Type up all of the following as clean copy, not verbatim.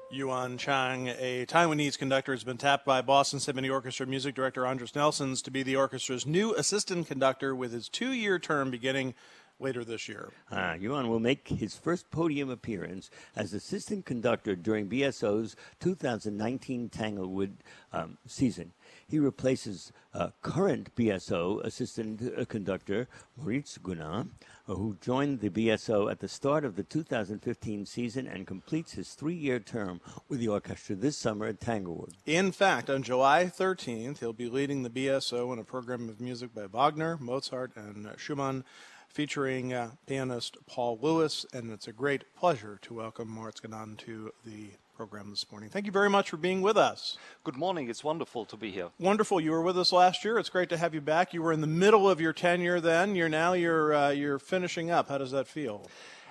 Yuan Chang, a Taiwanese conductor, has been tapped by Boston Symphony Orchestra music director Andres Nelsons to be the orchestra's new assistant conductor with his 2-year term beginning later this year. Yuan will make his first podium appearance as assistant conductor during BSO's 2019 Tanglewood season. He replaces current BSO assistant conductor Maurice Gunin, who joined the BSO at the start of the 2015 season and completes his 3-year term with the orchestra this summer at Tanglewood. In fact, on July 13th, he'll be leading the BSO in a program of music by Wagner, Mozart, and Schumann, featuring pianist Paul Lewis, and it's a great pleasure to welcome Maurice Gunin to the program this morning. Thank you very much for being with us. Good morning. It's wonderful to be here. Wonderful. You were with us last year. It's great to have you back. You were in the middle of your tenure then. You're finishing up. How does that feel?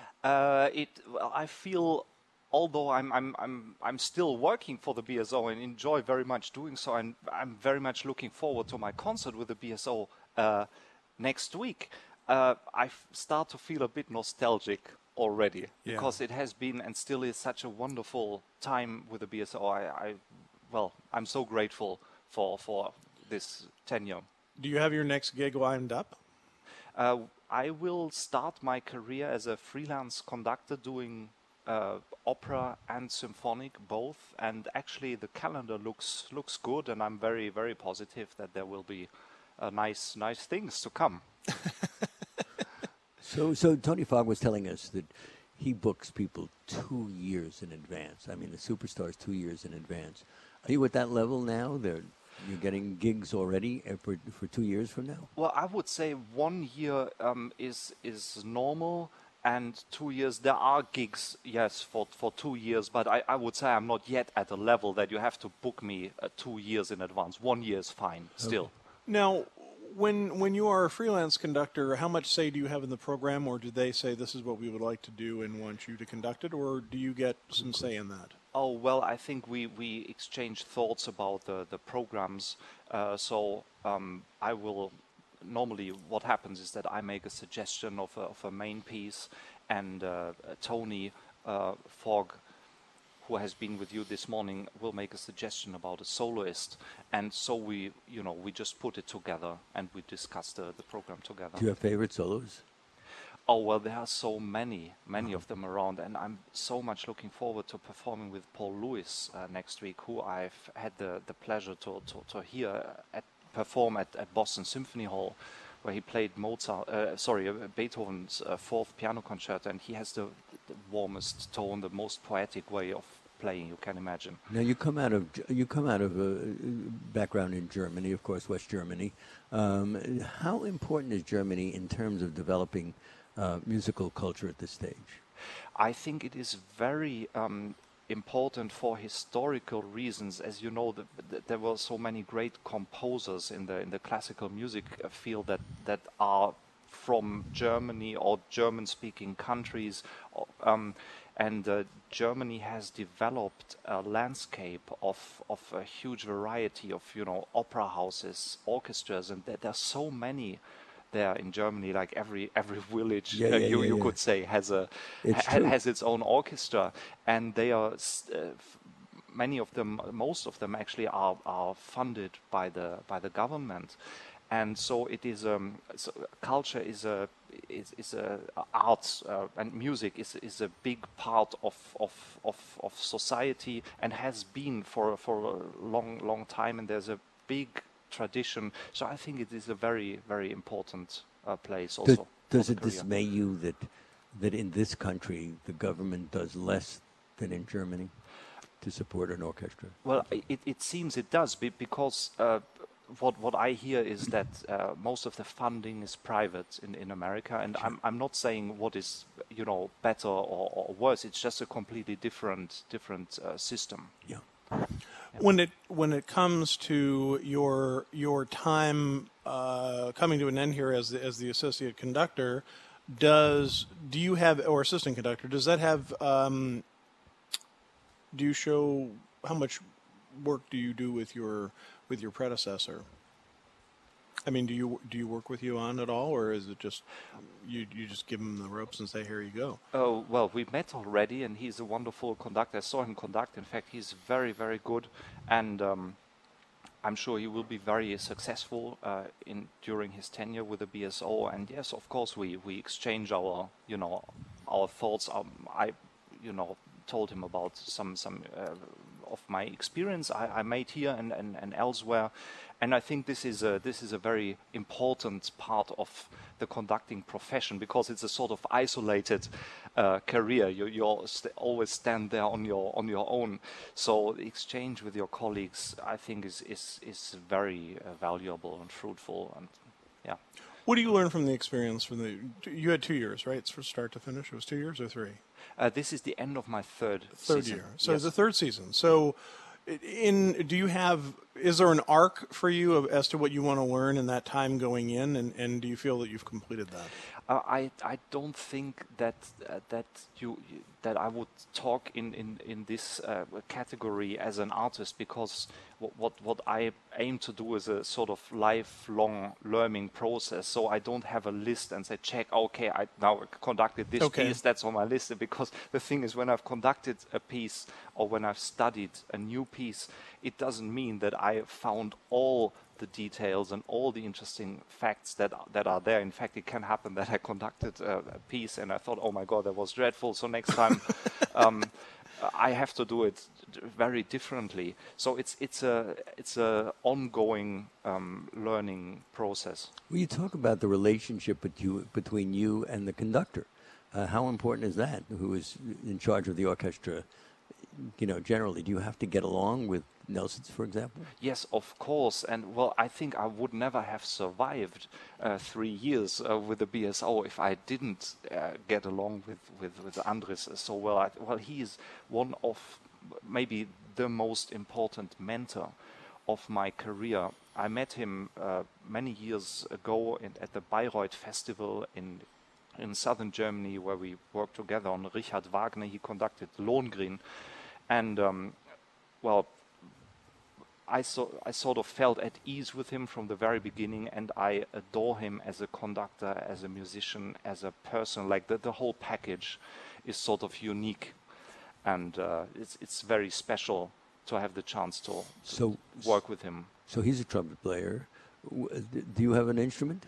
I feel, although I'm still working for the BSO and enjoy very much doing so, and I'm very much looking forward to my concert with the BSO next week. I start to feel a bit nostalgic already, because it has been and still is such a wonderful time with the BSO. I'm so grateful for this tenure. Do you have your next gig lined up? I will start my career as a freelance conductor doing opera and symphonic both, and actually the calendar looks good, and I'm very, very positive that there will be nice things to come. So Tony Fogg was telling us that he books people 2 years in advance. I mean, the superstars 2 years in advance. Are you at that level now? You're getting gigs already for 2 years from now? Well, I would say 1 year is normal, and 2 years, there are gigs, yes, for 2 years, but I would say I'm not yet at a level that you have to book me 2 years in advance. 1 year is fine, still. Okay. Now, when you are a freelance conductor, how much say do you have in the program, or do they say this is what we would like to do and want you to conduct it, or do you get some say in that? Oh, well, I think we exchange thoughts about the programs. I will normally, what happens is that I make a suggestion of a main piece, and Tony Fogg, who has been with you this morning, will make a suggestion about a soloist, and so we just put it together and we discuss the program together. Do you have favorite solos? Oh, well, there are so many of them around, and I'm so much looking forward to performing with Paul Lewis next week, who I've had the pleasure to hear perform at Boston Symphony Hall, where he played Beethoven's Fourth Piano Concerto, and he has the warmest tone, the most poetic way of playing you can imagine. Now you come out of a background in Germany, of course, West Germany. How important is Germany in terms of developing musical culture at this stage? I think it is very important for historical reasons. As you know, there were so many great composers in the classical music field that are from Germany or German-speaking countries, and Germany has developed a landscape of a huge variety of opera houses, orchestras, and there are so many there in Germany. Like every village, you could say, has its own orchestra, and they are most of them actually are funded by the government. And so it is. Culture is arts and music is a big part of society, and has been for a long time. And there's a big tradition. So I think it is a very, very important place. Also, does it dismay you that in this country the government does less than in Germany to support an orchestra? Well, it seems it does, because what I hear is that most of the funding is private in America, and Sure. I'm not saying what is better or worse. It's just a completely different system. Yeah. When it comes to your time coming to an end here as the associate conductor, do you have, or assistant conductor, does that have? Do you show how much work do you do with your predecessor? I mean, do you work with Yuan at all, or is it just you just give him the ropes and say, here you go? Oh, well, we met already, and he's a wonderful conductor. I saw him conduct. In fact, he's very, very good, and I'm sure he will be very successful during his tenure with the BSO. And yes, of course, we exchange our our thoughts. I told him about some of my experience I made here and elsewhere. And I think this is a very important part of the conducting profession, because it's a sort of isolated career. You always stand there on your own. So the exchange with your colleagues, I think, is very valuable and fruitful. And yeah. What do you learn from the experience? You had 2 years, right? It's from start to finish. It was 2 years or 3? This is the end of my third year. So yes. the third season. So is there an arc for you as to what you want to learn in that time going in, and do you feel that you've completed that? I don't think that I would talk in this category as an artist, because what I aim to do is a sort of lifelong learning process. So I don't have a list and say, check, okay, I now conducted this piece, that's on my list. Because the thing is, when I've conducted a piece or when I've studied a new piece, it doesn't mean that I found all the details and all the interesting facts that are there. In fact, it can happen that I conducted a piece and I thought, oh my God, that was dreadful. So next time I have to do it very differently. So it's a ongoing learning process. Well, you talk about the relationship between you and the conductor. How important is that? Who is in charge of the orchestra? Generally, do you have to get along with Nelsons, for example? Yes, of course. And well, I think I would never have survived 3 years with the BSO if I didn't get along with Andris so well. Well, he is one of maybe the most important mentor of my career. I met him many years ago at the Bayreuth Festival in southern Germany, where we worked together on Richard Wagner. He conducted Lohengrin. And well, I sort of felt at ease with him from the very beginning, and I adore him as a conductor, as a musician, as a person. Like the whole package is sort of unique, and it's very special to have the chance to work with him. So he's a trumpet player. Do you have an instrument?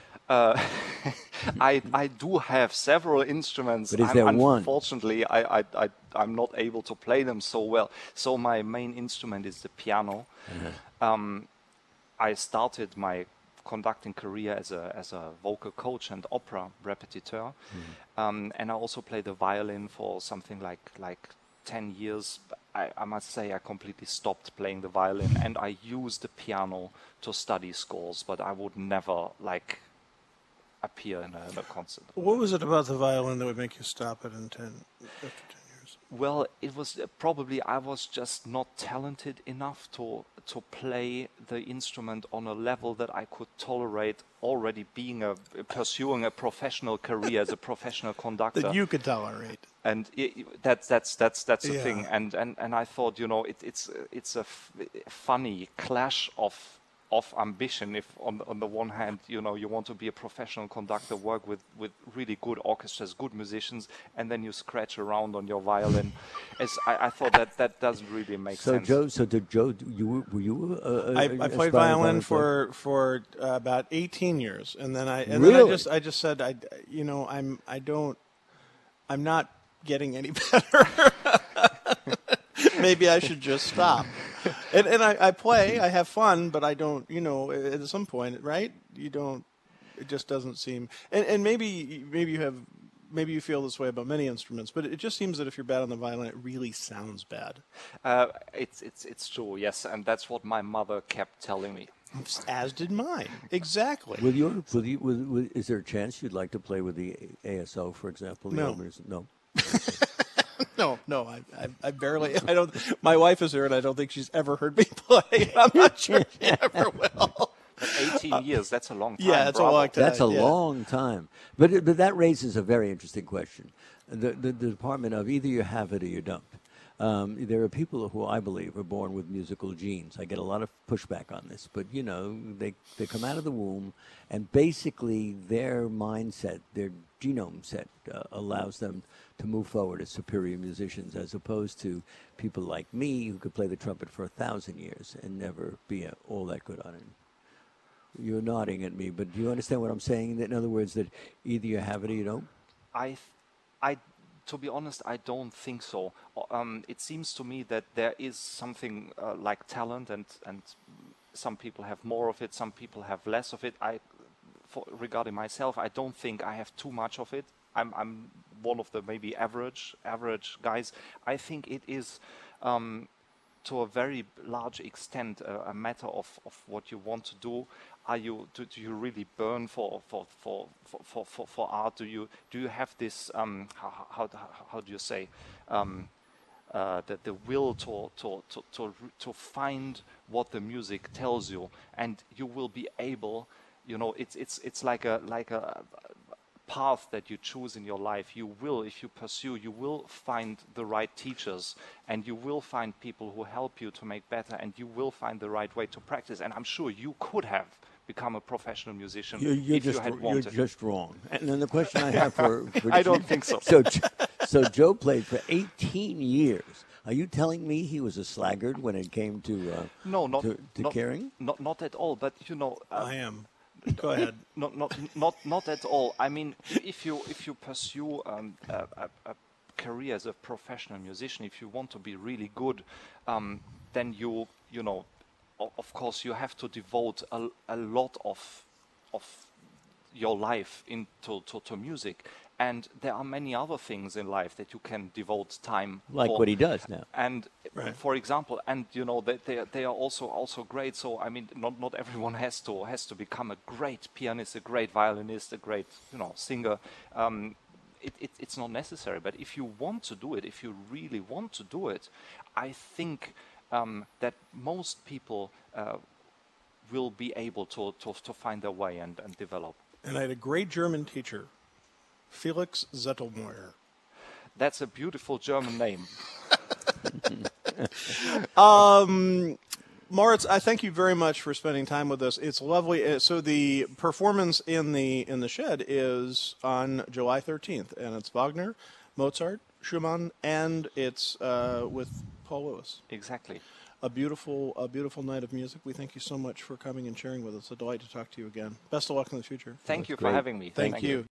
I do have several instruments. But is there one? Unfortunately, I'm not able to play them so well. So my main instrument is the piano. Mm-hmm. I started my conducting career as a vocal coach and opera repetiteur, mm-hmm. And I also played the violin for something like 10 years. I must say I completely stopped playing the violin, and I used the piano to study scores, but I would never appear in a concert. What was it about the violin that would make you stop it after 10 years? Well, it was probably I was just not talented enough to play the instrument on a level that I could tolerate, already pursuing a professional career as a professional conductor. That you could tolerate. And that's the thing. And I thought, it's a funny clash of ambition. If on the one hand, you want to be a professional conductor, work with really good orchestras, good musicians, and then you scratch around on your violin. I thought that doesn't really make sense. Joe, were you I played violin for about 18 years, and then I just said I'm not getting any better. Maybe I should just stop. And I play, I have fun, but I don't, at some point, right? It just doesn't seem, and maybe you feel this way about many instruments, but it just seems that if you're bad on the violin, it really sounds bad. It's true, yes, and that's what my mother kept telling me. As did mine, exactly. Is there a chance you'd like to play with the ASO, for example? No. No, I barely. I don't. My wife is here, and I don't think she's ever heard me play. I'm not sure she ever will. 18 years. That's a long time. Yeah, that's a long time. That's a long time. But that raises a very interesting question. The department of either you have it or you don't. There are people who I believe are born with musical genes. I get a lot of pushback on this, but you know, they come out of the womb, and basically their mindset, their genome set, allows them to move forward as superior musicians, as opposed to people like me who could play the trumpet for 1,000 years and never be all that good on it. You're nodding at me, but do you understand what I'm saying? That in other words, that either you have it or you don't. To be honest, I don't think so. It seems to me that there is something like talent, and some people have more of it, some people have less of it. Regarding myself, I don't think I have too much of it. I'm one of the maybe average guys. I think it is to a very large extent a matter of what you want to do. Do you really burn for art? Do you have this how do you say the will to find what the music tells you, and you will be able, you know, it's like a path that you choose in your life. You will, if you pursue, you will find the right teachers, and you will find people who help you to make better, and you will find the right way to practice. And I'm sure you could have become a professional musician if you had wanted. You're just wrong. And then the question I have for I don't think so. So Joe played for 18 years. Are you telling me he was a sluggard when it came to caring? Not at all. But you know, I am. Go ahead. Not at all. I mean, if you pursue a career as a professional musician, if you want to be really good, then you know, of course, you have to devote a lot of your life to music. And there are many other things in life that you can devote time like for. What he does now. And right. For example, and you know, they are also great. So I mean, not everyone has to become a great pianist, a great violinist, a great, you know, singer. It's not necessary. But if you want to do it, if you really want to do it, I think that most people will be able to find their way and develop. And I had a great German teacher, Felix Zettelmeier. That's a beautiful German name. Moritz, I thank you very much for spending time with us. It's lovely. So the performance in the shed is on July 13th, and it's Wagner, Mozart, Schumann, and it's with Paul Lewis. Exactly. A beautiful night of music. We thank you so much for coming and sharing with us. A delight to talk to you again. Best of luck in the future. Thank you for having me. Thank you.